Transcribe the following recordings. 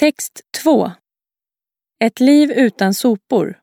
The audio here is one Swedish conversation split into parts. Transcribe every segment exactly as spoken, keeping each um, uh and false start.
Text två. Ett liv utan sopor.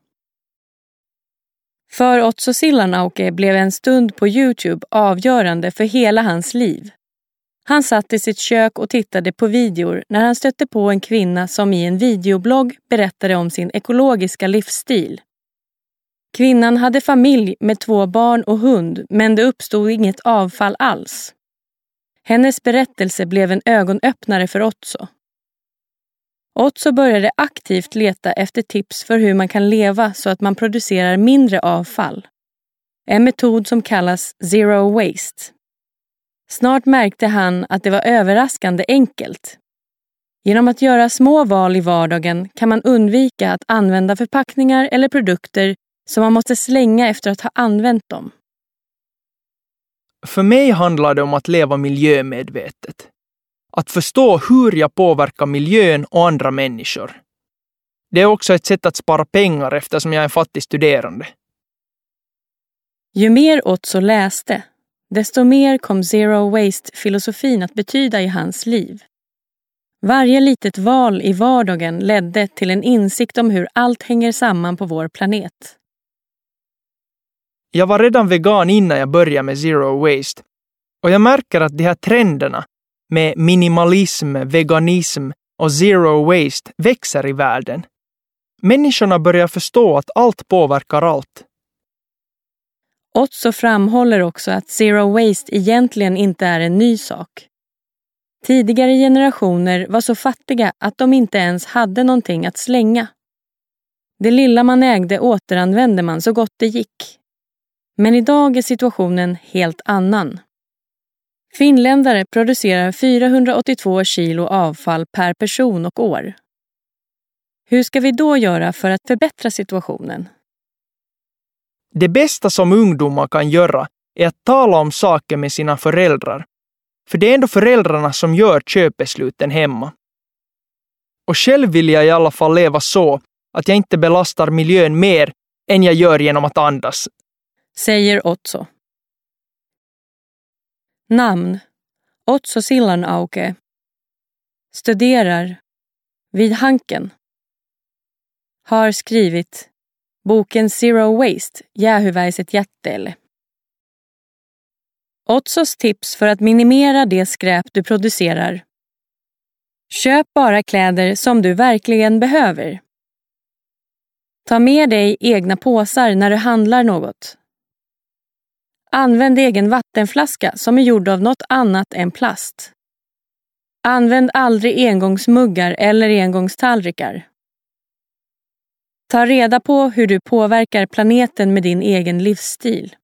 För Otso Sillanauke blev en stund på YouTube avgörande för hela hans liv. Han satt i sitt kök och tittade på videor när han stötte på en kvinna som i en videoblogg berättade om sin ekologiska livsstil. Kvinnan hade familj med två barn och hund, men det uppstod inget avfall alls. Hennes berättelse blev en ögonöppnare för Otso. Otso började aktivt leta efter tips för hur man kan leva så att man producerar mindre avfall. En metod som kallas zero waste. Snart märkte han att det var överraskande enkelt. Genom att göra små val i vardagen kan man undvika att använda förpackningar eller produkter som man måste slänga efter att ha använt dem. För mig handlar det om att leva miljömedvetet. Att förstå hur jag påverkar miljön och andra människor. Det är också ett sätt att spara pengar eftersom jag är en fattig studerande. Ju mer Otso läste, desto mer kom zero waste-filosofin att betyda i hans liv. Varje litet val i vardagen ledde till en insikt om hur allt hänger samman på vår planet. Jag var redan vegan innan jag började med zero waste. Och jag märker att de här trenderna med minimalism, veganism och zero waste växer i världen. Människorna börjar förstå att allt påverkar allt. Otso framhåller också att zero waste egentligen inte är en ny sak. Tidigare generationer var så fattiga att de inte ens hade någonting att slänga. Det lilla man ägde återanvände man så gott det gick. Men idag är situationen helt annan. Finländare producerar fyrahundraåttiotvå kilo avfall per person och år. Hur ska vi då göra för att förbättra situationen? Det bästa som ungdomar kan göra är att tala om saker med sina föräldrar. För det är ändå föräldrarna som gör köpbesluten hemma. Och själv vill jag i alla fall leva så att jag inte belastar miljön mer än jag gör genom att andas. Säger Otso. Namn: Otso Sillanauke. Studerar vid Hanken. Har skrivit boken Zero Waste, Jäähyväiset jätteelle. Otsos tips för att minimera det skräp du producerar. Köp bara kläder som du verkligen behöver. Ta med dig egna påsar när du handlar något. Använd egen vattenflaska som är gjord av något annat än plast. Använd aldrig engångsmuggar eller engångstallrikar. Ta reda på hur du påverkar planeten med din egen livsstil.